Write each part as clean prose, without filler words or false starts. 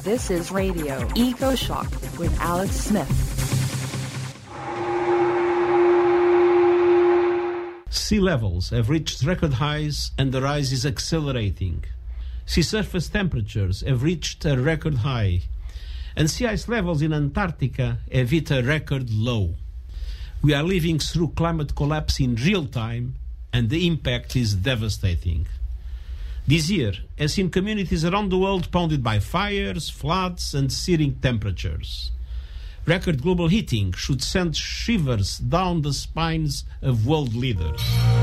This is Radio EcoShock with Alex Smith. Sea levels have reached record highs and the rise is accelerating. Sea surface temperatures have reached a record high, and sea ice levels in Antarctica have hit a record low. We are living through climate collapse in real time, and the impact is devastating. This year has seen communities around the world pounded by fires, floods, and searing temperatures. Record global heating should send shivers down the spines of world leaders.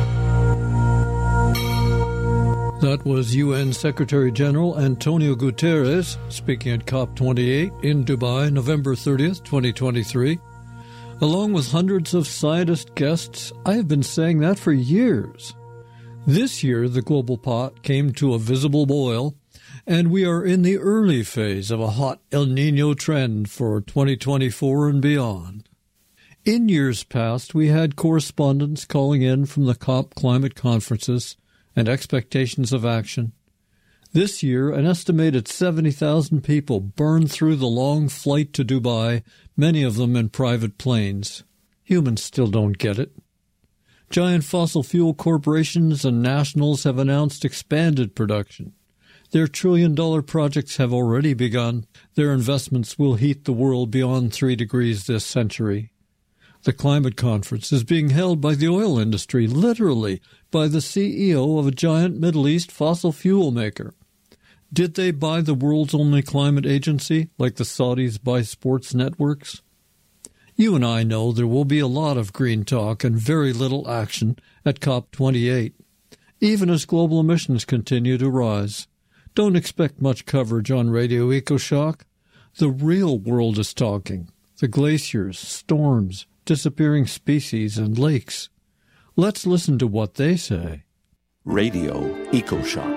That was UN Secretary General Antonio Guterres speaking at COP28 in Dubai, November 30th, 2023. Along with hundreds of scientist guests, I have been saying that for years. This year, the global pot came to a visible boil, and we are in the early phase of a hot El Niño trend for 2024 and beyond. In years past, we had correspondents calling in from the COP climate conferences and expectations of action. This year, an estimated 70,000 people burned through the long flight to Dubai, many of them in private planes. Humans still don't get it. Giant fossil fuel corporations and nationals have announced expanded production. Their trillion-dollar projects have already begun. Their investments will heat the world beyond 3 degrees this century. The climate conference is being held by the oil industry, literally by the CEO of a giant Middle East fossil fuel maker. Did they buy the world's only climate agency, like the Saudis buy sports networks? You and I know there will be a lot of green talk and very little action at COP28, even as global emissions continue to rise. Don't expect much coverage on Radio EcoShock. The real world is talking. The glaciers, storms, disappearing species, and lakes. Let's listen to what they say. Radio EcoShock.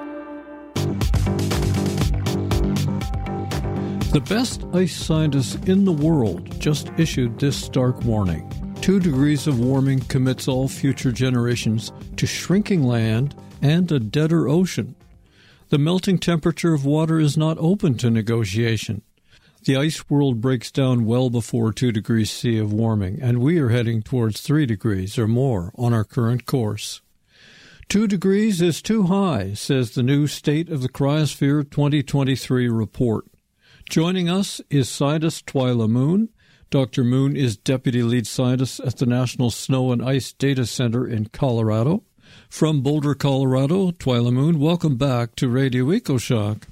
The best ice scientists in the world just issued this stark warning. 2 degrees of warming commits all future generations to shrinking land and a deader ocean. The melting temperature of water is not open to negotiation. The ice world breaks down well before 2 degrees C of warming, and we are heading towards 3 degrees or more on our current course. 2 degrees is too high, says the new State of the Cryosphere 2023 report. Joining us is scientist Twyla Moon. Dr. Moon is Deputy Lead Scientist at the National Snow and Ice Data Center in Colorado. From Boulder, Colorado, Twyla Moon, welcome back to Radio EcoShock.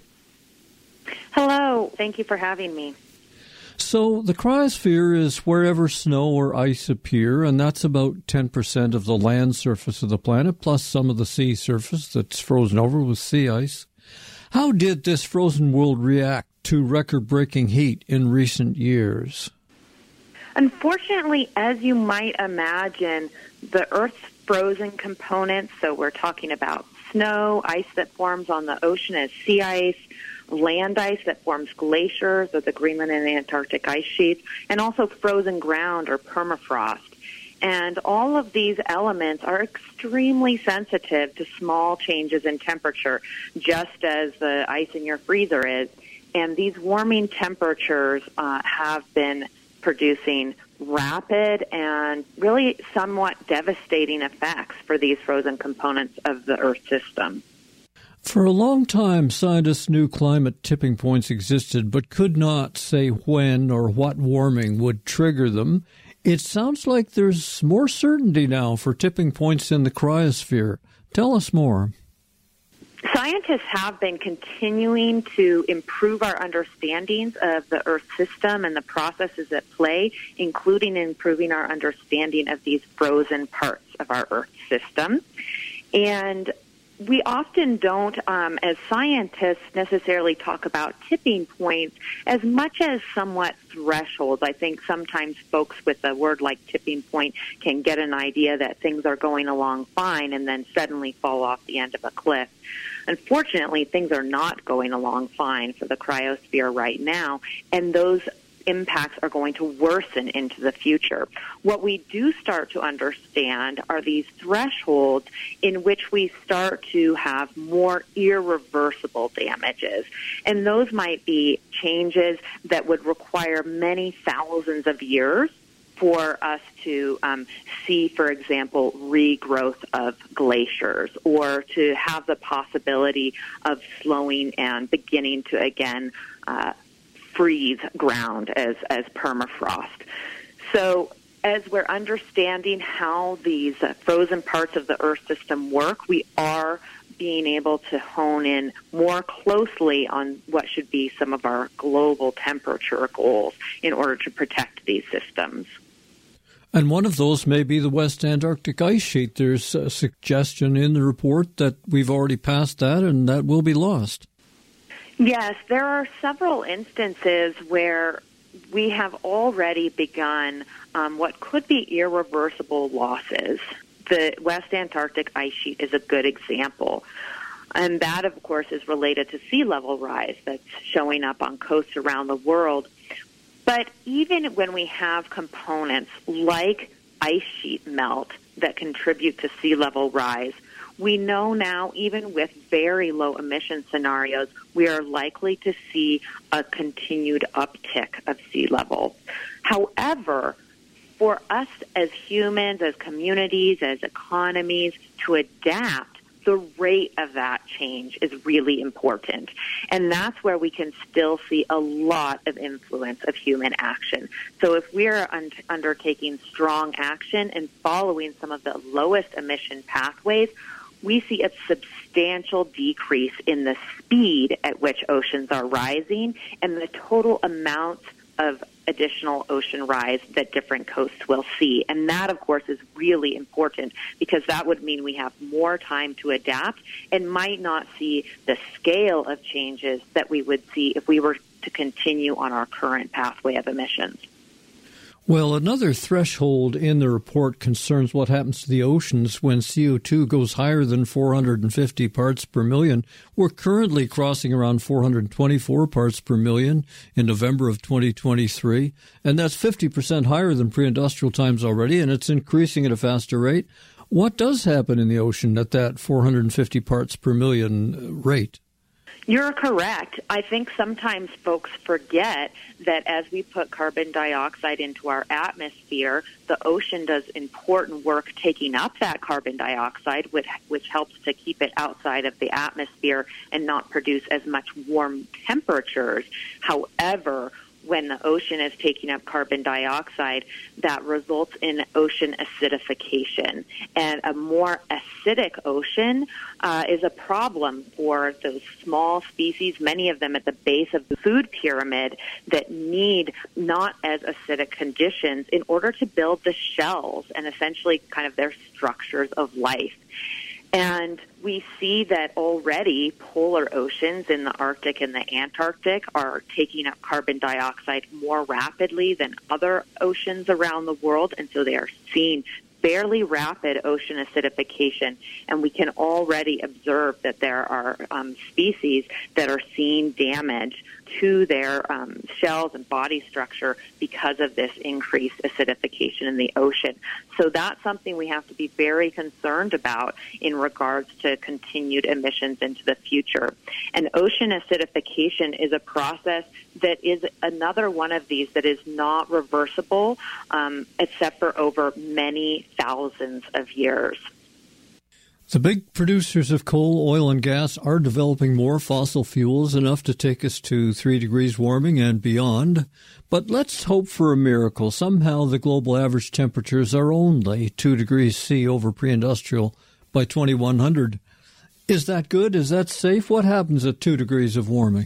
Hello. Thank you for having me. So the cryosphere is wherever snow or ice appear, and that's about 10% of the land surface of the planet, plus some of the sea surface that's frozen over with sea ice. How did this frozen world react to record-breaking heat in recent years? Unfortunately, as you might imagine, the Earth's frozen components, so we're talking about snow, ice that forms on the ocean as sea ice, land ice that forms glaciers or the Greenland and Antarctic ice sheets, and also frozen ground or permafrost. And all of these elements are extremely sensitive to small changes in temperature, just as the ice in your freezer is. And these warming temperatures have been producing rapid and really somewhat devastating effects for these frozen components of the Earth system. For a long time, scientists knew climate tipping points existed, but could not say when or what warming would trigger them. It sounds like there's more certainty now for tipping points in the cryosphere. Tell us more. Scientists have been continuing to improve our understandings of the Earth system and the processes at play, including improving our understanding of these frozen parts of our Earth system. And we often don't, as scientists, necessarily talk about tipping points as much as somewhat thresholds. I think sometimes folks with a word like tipping point can get an idea that things are going along fine and then suddenly fall off the end of a cliff. Unfortunately, things are not going along fine for the cryosphere right now, and those impacts are going to worsen into the future. What we do start to understand are these thresholds in which we start to have more irreversible damages. And those might be changes that would require many thousands of years for us to see, for example, regrowth of glaciers, or to have the possibility of slowing and beginning to again freeze ground as permafrost. So as we're understanding how these frozen parts of the Earth system work, we are being able to hone in more closely on what should be some of our global temperature goals in order to protect these systems. And one of those may be the West Antarctic ice sheet. There's a suggestion in the report that we've already passed that and that will be lost. Yes, there are several instances where we have already begun what could be irreversible losses. The West Antarctic ice sheet is a good example. And that, of course, is related to sea level rise that's showing up on coasts around the world. But even when we have components like ice sheet melt that contribute to sea level rise, we know now, even with very low emission scenarios, we are likely to see a continued uptick of sea level. However, for us as humans, as communities, as economies, to adapt, the rate of that change is really important. And that's where we can still see a lot of influence of human action. So if we're undertaking strong action and following some of the lowest emission pathways, we see a substantial decrease in the speed at which oceans are rising and the total amount of additional ocean rise that different coasts will see. And that, of course, is really important because that would mean we have more time to adapt and might not see the scale of changes that we would see if we were to continue on our current pathway of emissions. Well, another threshold in the report concerns what happens to the oceans when CO2 goes higher than 450 parts per million. We're currently crossing around 424 parts per million in November of 2023, and that's 50% higher than pre-industrial times already, and it's increasing at a faster rate. What does happen in the ocean at that 450 parts per million rate? You're correct. I think sometimes folks forget that as we put carbon dioxide into our atmosphere, the ocean does important work taking up that carbon dioxide, which helps to keep it outside of the atmosphere and not produce as much warm temperatures. However, when the ocean is taking up carbon dioxide, that results in ocean acidification. And a more acidic ocean is a problem for those small species, many of them at the base of the food pyramid, that need not as acidic conditions in order to build the shells and essentially kind of their structures of life. And we see that already polar oceans in the Arctic and the Antarctic are taking up carbon dioxide more rapidly than other oceans around the world, and so they are seeing fairly rapid ocean acidification, and we can already observe that there are species that are seeing damage to their shells and body structure because of this increased acidification in the ocean. So that's something we have to be very concerned about in regards to continued emissions into the future. And ocean acidification is a process that is another one of these that is not reversible, except for over many thousands of years. The big producers of coal, oil, and gas are developing more fossil fuels, enough to take us to 3 degrees warming and beyond. But let's hope for a miracle. Somehow the global average temperatures are only 2 degrees C over pre-industrial by 2100. Is that good? Is that safe? What happens at 2 degrees of warming?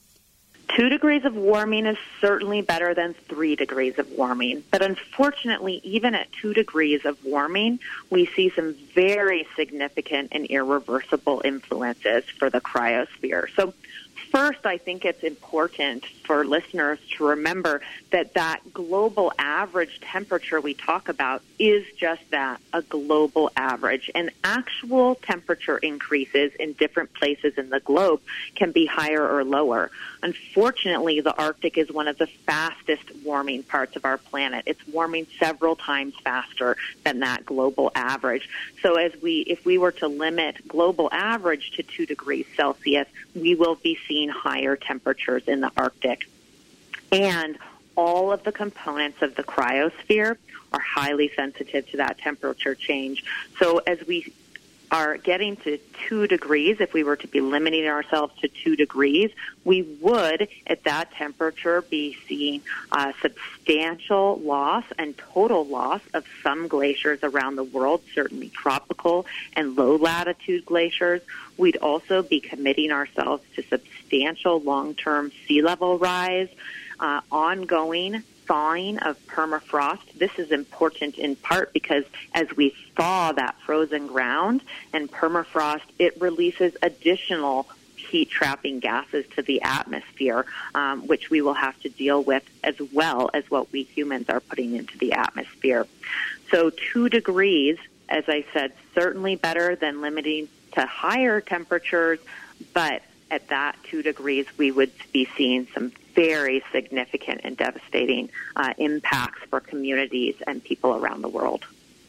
2 degrees of warming is certainly better than 3 degrees of warming. But unfortunately, even at 2 degrees of warming, we see some very significant and irreversible influences for the cryosphere. So, First, I think it's important for listeners to remember that global average temperature we talk about is just that, a global average. And actual temperature increases in different places in the globe can be higher or lower. Unfortunately, the Arctic is one of the fastest warming parts of our planet. It's warming several times faster than that global average. So if we were to limit global average to 2 degrees Celsius, we will be seeing higher temperatures in the Arctic. And all of the components of the cryosphere are highly sensitive to that temperature change. So as we are getting to 2 degrees, if we were to be limiting ourselves to 2 degrees, we would, at that temperature, be seeing substantial loss and total loss of some glaciers around the world, certainly tropical and low-latitude glaciers. We'd also be committing ourselves to substantial long-term sea level rise, ongoing thawing of permafrost. This is important in part because as we thaw that frozen ground and permafrost, it releases additional heat-trapping gases to the atmosphere, which we will have to deal with as well as what we humans are putting into the atmosphere. So 2 degrees, as I said, certainly better than limiting to higher temperatures, but at that 2 degrees, we would be seeing some very significant and devastating impacts for communities and people around the world.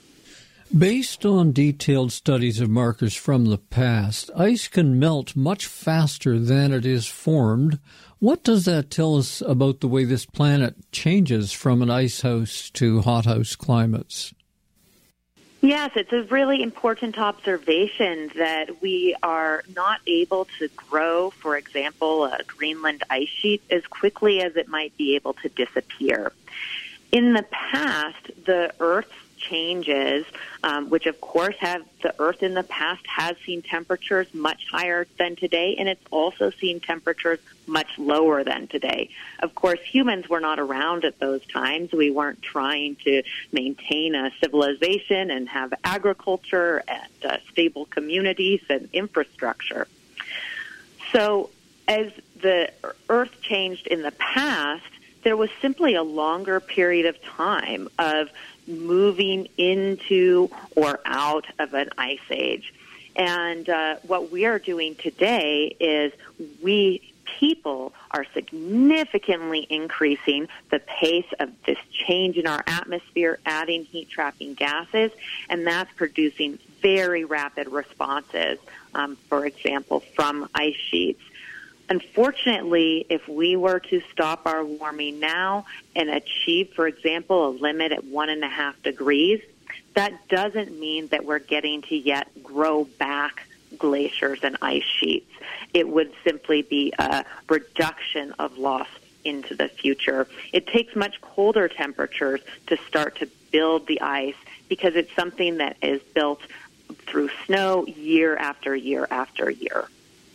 Based on detailed studies of markers from the past, ice can melt much faster than it is formed. What does that tell us about the way this planet changes from an icehouse to hothouse climates? Yes, it's a really important observation that we are not able to grow, for example, a Greenland ice sheet as quickly as it might be able to disappear. In the past, the Earth's changes, which of course the Earth in the past has seen temperatures much higher than today, and it's also seen temperatures much lower than today. Of course, humans were not around at those times. We weren't trying to maintain a civilization and have agriculture and stable communities and infrastructure. So as the Earth changed in the past, there was simply a longer period of time of moving into or out of an ice age. And what we are doing today is we people are significantly increasing the pace of this change in our atmosphere, adding heat-trapping gases, and that's producing very rapid responses, for example, from ice sheets. Unfortunately, if we were to stop our warming now and achieve, for example, a limit at 1.5 degrees, that doesn't mean that we're getting to yet grow back glaciers and ice sheets. It would simply be a reduction of loss into the future. It takes much colder temperatures to start to build the ice because it's something that is built through snow year after year after year.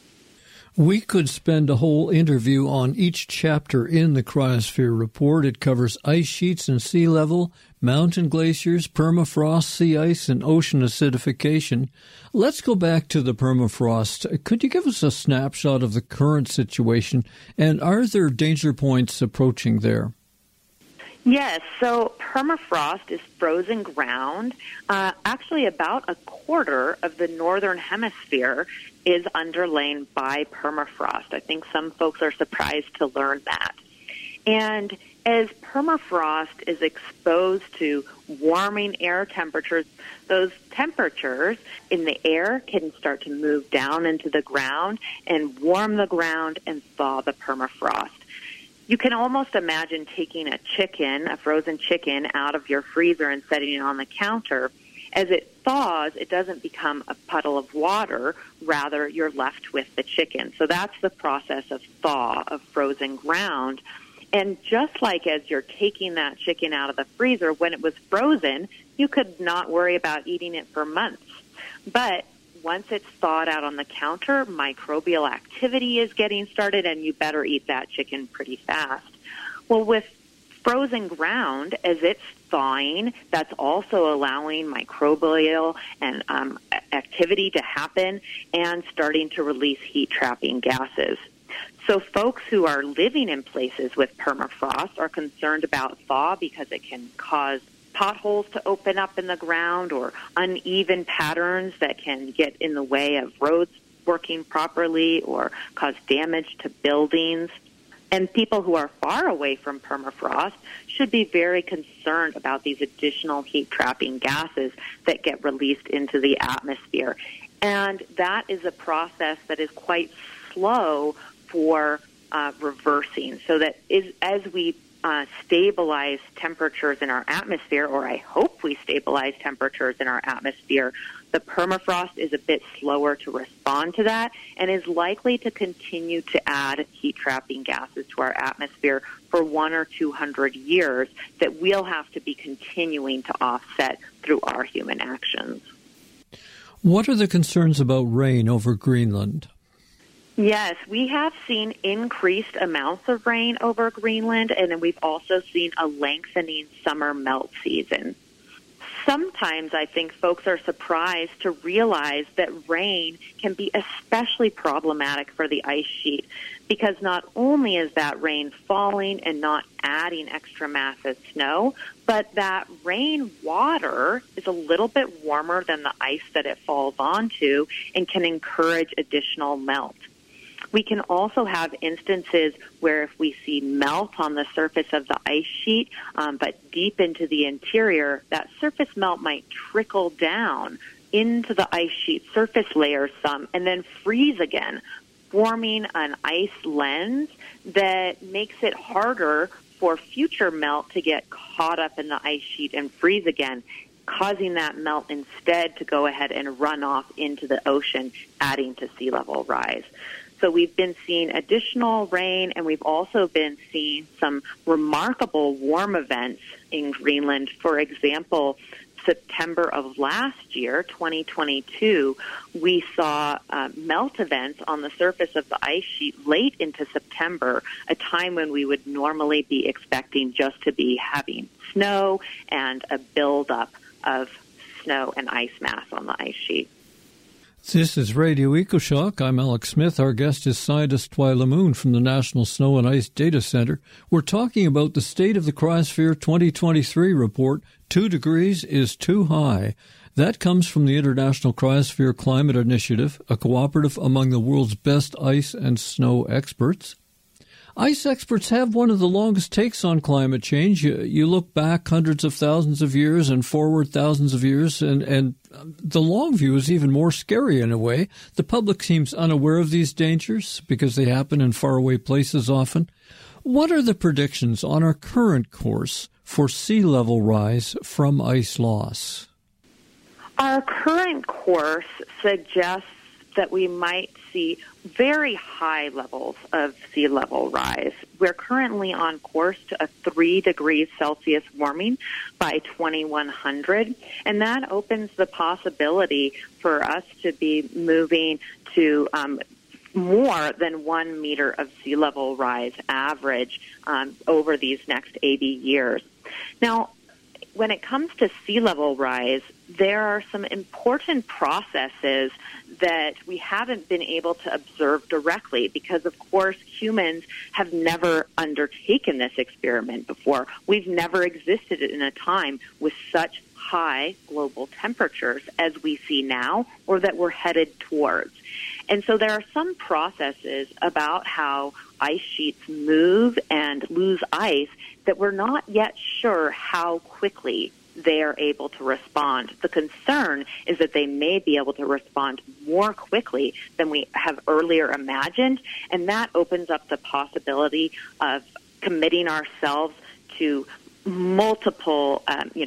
We could spend a whole interview on each chapter in the Cryosphere Report. It covers ice sheets and sea level, mountain glaciers, permafrost, sea ice, and ocean acidification. Let's go back to the permafrost. Could you give us a snapshot of the current situation, and are there danger points approaching there? Yes, so permafrost is frozen ground. Actually, about a quarter of the northern hemisphere is underlain by permafrost. I think some folks are surprised to learn that. And as permafrost is exposed to warming air temperatures, those temperatures in the air can start to move down into the ground and warm the ground and thaw the permafrost. You can almost imagine taking a frozen chicken, out of your freezer and setting it on the counter. As it thaws, it doesn't become a puddle of water. Rather, you're left with the chicken. So that's the process of thaw, of frozen ground. And just like as you're taking that chicken out of the freezer, when it was frozen, you could not worry about eating it for months. But once it's thawed out on the counter, microbial activity is getting started, and you better eat that chicken pretty fast. Well, with frozen ground, as it's thawing, that's also allowing microbial and activity to happen and starting to release heat-trapping gases. So folks who are living in places with permafrost are concerned about thaw because it can cause potholes to open up in the ground or uneven patterns that can get in the way of roads working properly or cause damage to buildings. And people who are far away from permafrost should be very concerned about these additional heat-trapping gases that get released into the atmosphere. And that is a process that is quite slow for reversing. So that as we stabilize temperatures in our atmosphere, or I hope we stabilize temperatures in our atmosphere, the permafrost is a bit slower to respond to that and is likely to continue to add heat-trapping gases to our atmosphere for 100 or 200 years that we'll have to be continuing to offset through our human actions. What are the concerns about rain over Greenland? Yes, we have seen increased amounts of rain over Greenland, and then we've also seen a lengthening summer melt season. Sometimes I think folks are surprised to realize that rain can be especially problematic for the ice sheet because not only is that rain falling and not adding extra massive snow, but that rain water is a little bit warmer than the ice that it falls onto and can encourage additional melt. We can also have instances where if we see melt on the surface of the ice sheet, but deep into the interior, that surface melt might trickle down into the ice sheet surface layer some and then freeze again, forming an ice lens that makes it harder for future melt to get caught up in the ice sheet and freeze again, causing that melt instead to go ahead and run off into the ocean, adding to sea level rise. So we've been seeing additional rain, and we've also been seeing some remarkable warm events in Greenland. For example, September of last year, 2022, we saw melt events on the surface of the ice sheet late into September, a time when we would normally be expecting just to be having snow and a buildup of snow and ice mass on the ice sheet. This is Radio EcoShock. I'm Alex Smith. Our guest is scientist Twyla Moon from the National Snow and Ice Data Center. We're talking about the State of the Cryosphere 2023 report, 2 degrees is too high. That comes from the International Cryosphere Climate Initiative, a cooperative among the world's best ice and snow experts. Ice experts have one of the longest takes on climate change. You look back hundreds of thousands of years and forward thousands of years, and the long view is even more scary in a way. The public seems unaware of these dangers because they happen in faraway places often. What are the predictions on our current course for sea level rise from ice loss? Our current course suggests that we might see very high levels of sea level rise. We're currently on course to a 3 degrees Celsius warming by 2100, and that opens the possibility for us to be moving to more than 1 meter of sea level rise average over these next 80 years. Now, when it comes to sea level rise, there are some important processes that we haven't been able to observe directly because, of course, humans have never undertaken this experiment before. We've never existed in a time with such high global temperatures as we see now or that we're headed towards. And so there are some processes about how ice sheets move and lose ice that we're not yet sure how quickly they are able to respond. The concern is that they may be able to respond more quickly than we have earlier imagined, and that opens up the possibility of committing ourselves to multiple,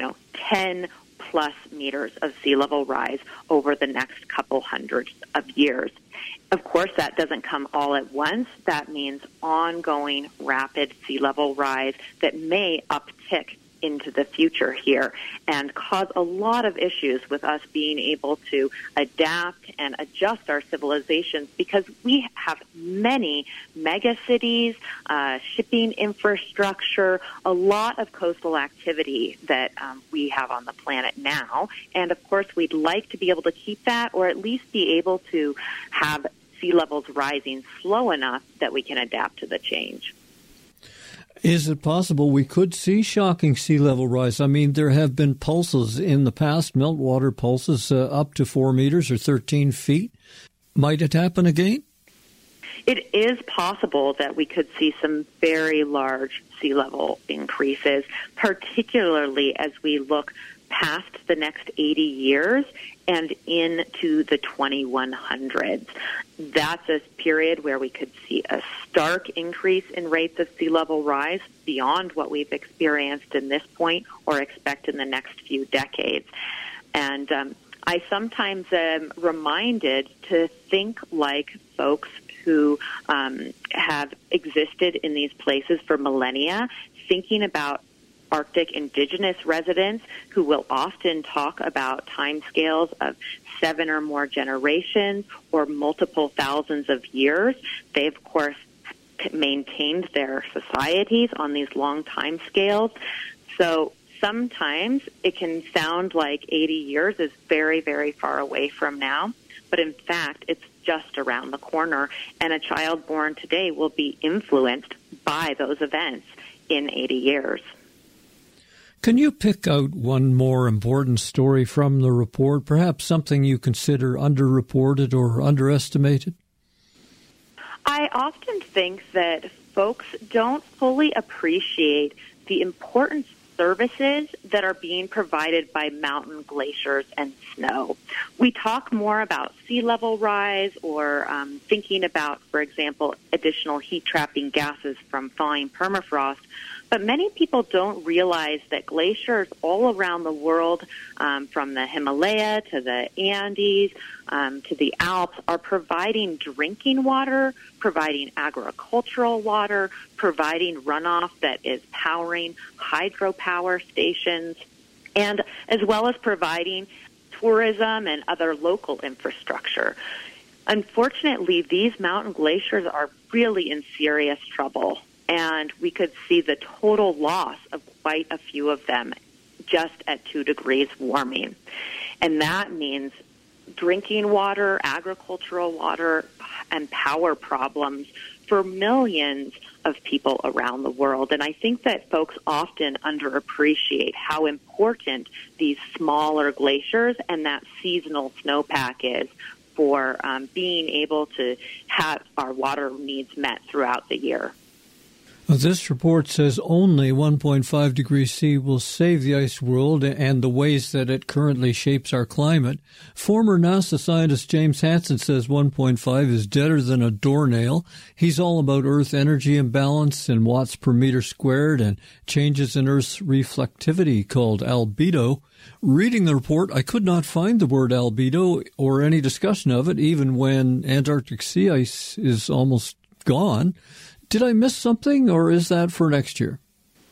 10-plus meters of sea level rise over the next couple hundred of years. Of course, that doesn't come all at once. That means ongoing rapid sea level rise that may uptick into the future here and cause a lot of issues with us being able to adapt and adjust our civilizations because we have many megacities, shipping infrastructure, a lot of coastal activity that we have on the planet now. And of course, we'd like to be able to keep that or at least be able to have sea levels rising slow enough that we can adapt to the change. Is it possible we could see shocking sea level rise? I mean, there have been pulses in the past, meltwater pulses up to 4 meters or 13 feet. Might it happen again? It is possible that we could see some very large sea level increases, particularly as we look past the next 80 years and into the 2100s. That's a period where we could see a stark increase in rates of sea level rise beyond what we've experienced in this point or expect in the next few decades. And I sometimes am reminded to think like folks who have existed in these places for millennia, thinking about Arctic indigenous residents who will often talk about timescales of 7 or more generations or multiple thousands of years. They, of course, maintained their societies on these long timescales. So sometimes it can sound like 80 years is very, very far away from now, but in fact, it's just around the corner, and a child born today will be influenced by those events in 80 years. Can you pick out one more important story from the report, perhaps something you consider underreported or underestimated? I often think that folks don't fully appreciate the important services that are being provided by mountain glaciers and snow. We talk more about sea level rise or thinking about, for example, additional heat-trapping gases from thawing permafrost, but many people don't realize that glaciers all around the world, from the Himalaya to the Andes to the Alps, are providing drinking water, providing agricultural water, providing runoff that is powering hydropower stations, and as well as providing tourism and other local infrastructure. Unfortunately, these mountain glaciers are really in serious trouble, and we could see the total loss of quite a few of them just at 2 degrees warming. And that means drinking water, agricultural water, and power problems for millions of people around the world. And I think that folks often underappreciate how important these smaller glaciers and that seasonal snowpack is for being able to have our water needs met throughout the year. This report says only 1.5 degrees C will save the ice world and the ways that it currently shapes our climate. Former NASA scientist James Hansen says 1.5 is deader than a doornail. He's all about Earth energy imbalance in watts per meter squared and changes in Earth's reflectivity called albedo. Reading the report, I could not find the word albedo or any discussion of it, even when Antarctic sea ice is almost gone. Did I miss something, or is that for next year?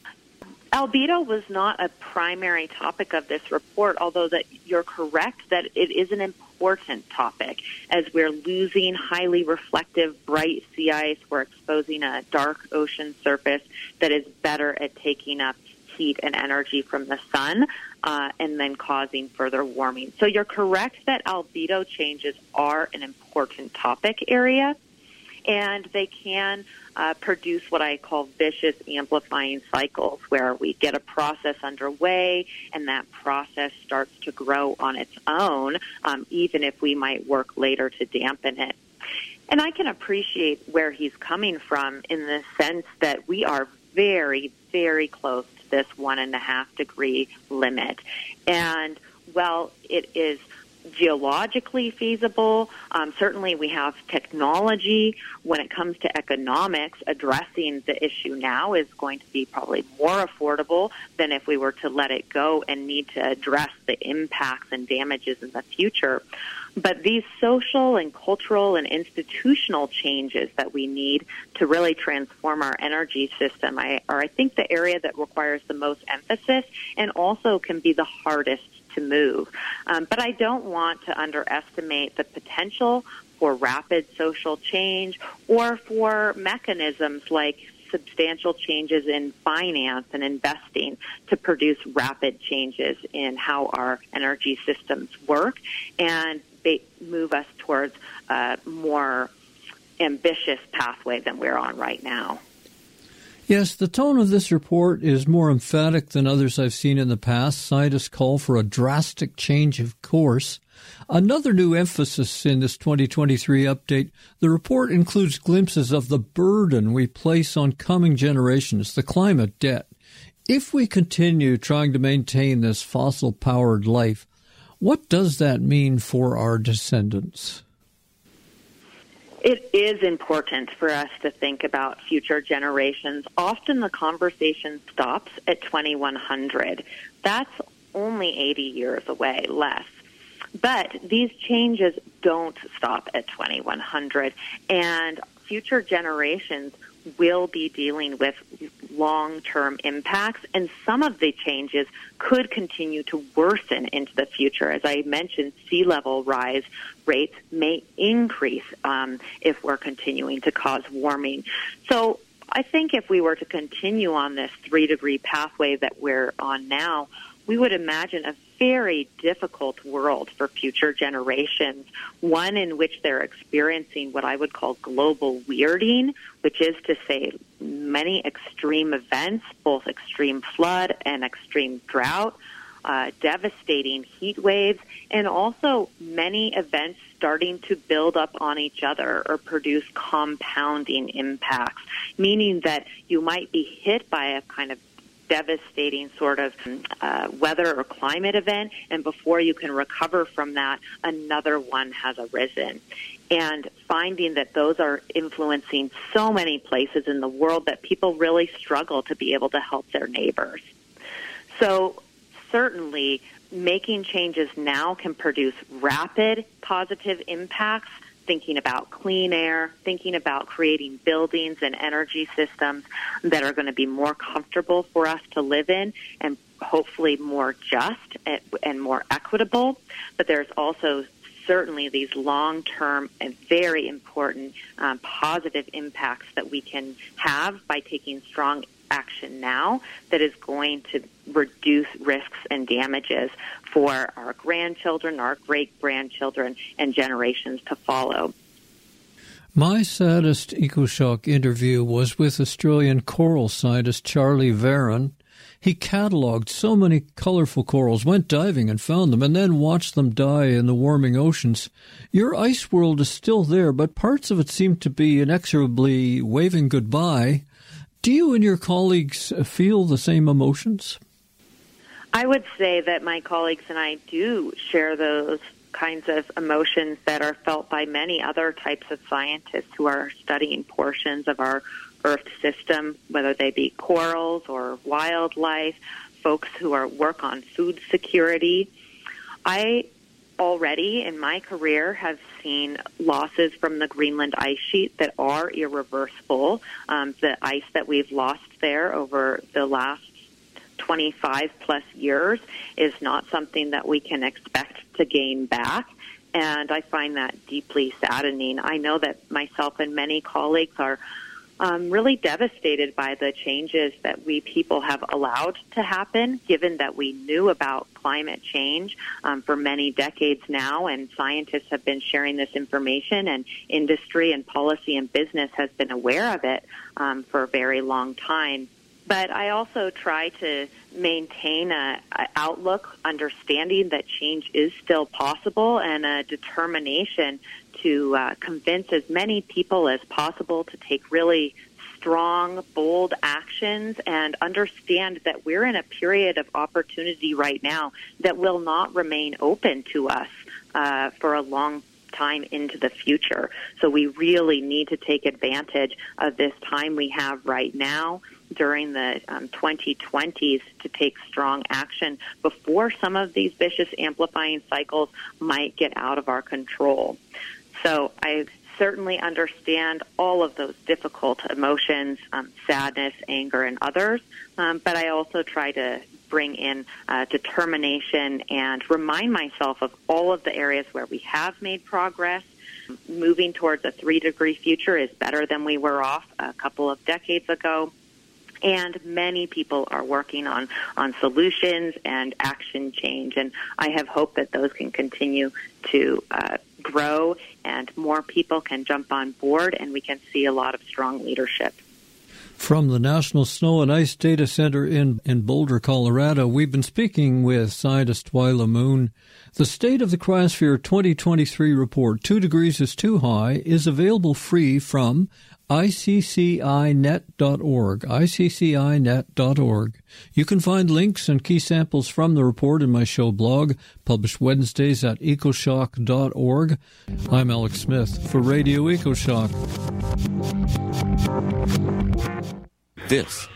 Albedo was not a primary topic of this report, although that you're correct that it is an important topic. As we're losing highly reflective, bright sea ice, we're exposing a dark ocean surface that is better at taking up heat and energy from the sun and then causing further warming. So you're correct that albedo changes are an important topic area, and they can produce what I call vicious amplifying cycles, where we get a process underway and that process starts to grow on its own, even if we might work later to dampen it. And I can appreciate where he's coming from in the sense that we are very, very close to this 1.5 degree limit. And while it is geologically feasible, certainly we have technology. When it comes to economics, addressing the issue now is going to be probably more affordable than if we were to let it go and need to address the impacts and damages in the future. But these social and cultural and institutional changes that we need to really transform our energy system are, I think, the area that requires the most emphasis and also can be the hardest to move. But I don't want to underestimate the potential for rapid social change or for mechanisms like substantial changes in finance and investing to produce rapid changes in how our energy systems work and move us towards more ambitious pathway than we're on right now. Yes, the tone of this report is more emphatic than others I've seen in the past. Scientists call for a drastic change of course. Another new emphasis in this 2023 update, the report includes glimpses of the burden we place on coming generations, the climate debt. If we continue trying to maintain this fossil-powered life, what does that mean for our descendants? It is important for us to think about future generations. Often the conversation stops at 2100. That's only 80 years away, less. But these changes don't stop at 2100, and future generations will be dealing with long-term impacts, and some of the changes could continue to worsen into the future. As I mentioned, sea level rise rates may increase if we're continuing to cause warming. So I think if we were to continue on this 3-degree pathway that we're on now, we would imagine a very difficult world for future generations, one in which they're experiencing what I would call global weirding, which is to say many extreme events, both extreme flood and extreme drought, devastating heat waves, and also many events starting to build up on each other or produce compounding impacts, meaning that you might be hit by a kind of devastating sort of weather or climate event, and before you can recover from that, another one has arisen. And finding that those are influencing so many places in the world that people really struggle to be able to help their neighbors. So certainly making changes now can produce rapid positive impacts, thinking about clean air, thinking about creating buildings and energy systems that are going to be more comfortable for us to live in and hopefully more just and more equitable. But there's also certainly these long-term and very important positive impacts that we can have by taking strong action now that is going to reduce risks and damages for our grandchildren, our great-grandchildren, and generations to follow. My saddest EcoShock interview was with Australian coral scientist Charlie Varon. He cataloged so many colorful corals, went diving and found them, and then watched them die in the warming oceans. Your ice world is still there, but parts of it seem to be inexorably waving goodbye. Do you and your colleagues feel the same emotions? I would say that my colleagues and I do share those kinds of emotions that are felt by many other types of scientists who are studying portions of our Earth system, whether they be corals or wildlife, folks who work on food security. I already in my career have seen losses from the Greenland ice sheet that are irreversible. The ice that we've lost there over the last 25 plus years is not something that we can expect to gain back, and I find that deeply saddening. I know that myself and many colleagues are really devastated by the changes that we people have allowed to happen, given that we knew about climate change for many decades now, and scientists have been sharing this information, and industry and policy and business has been aware of it for a very long time. But I also try to maintain an outlook, understanding that change is still possible, and a determination to convince as many people as possible to take really strong, bold actions and understand that we're in a period of opportunity right now that will not remain open to us for a long time into the future. So we really need to take advantage of this time we have right now during the 2020s to take strong action before some of these vicious amplifying cycles might get out of our control. So I certainly understand all of those difficult emotions, sadness, anger, and others, but I also try to bring in determination and remind myself of all of the areas where we have made progress. Moving towards a 3-degree future is better than we were off a couple of decades ago. And many people are working on solutions and action change. And I have hope that those can continue to grow and more people can jump on board and we can see a lot of strong leadership. From the National Snow and Ice Data Center in Boulder, Colorado, we've been speaking with scientist Twyla Moon. The State of the Cryosphere 2023 report, 2 Degrees is Too High, is available free from iccinet.org, iccinet.org. You can find links and key samples from the report in my show blog, published Wednesdays at ecoshock.org. I'm Alex Smith for Radio EcoShock. This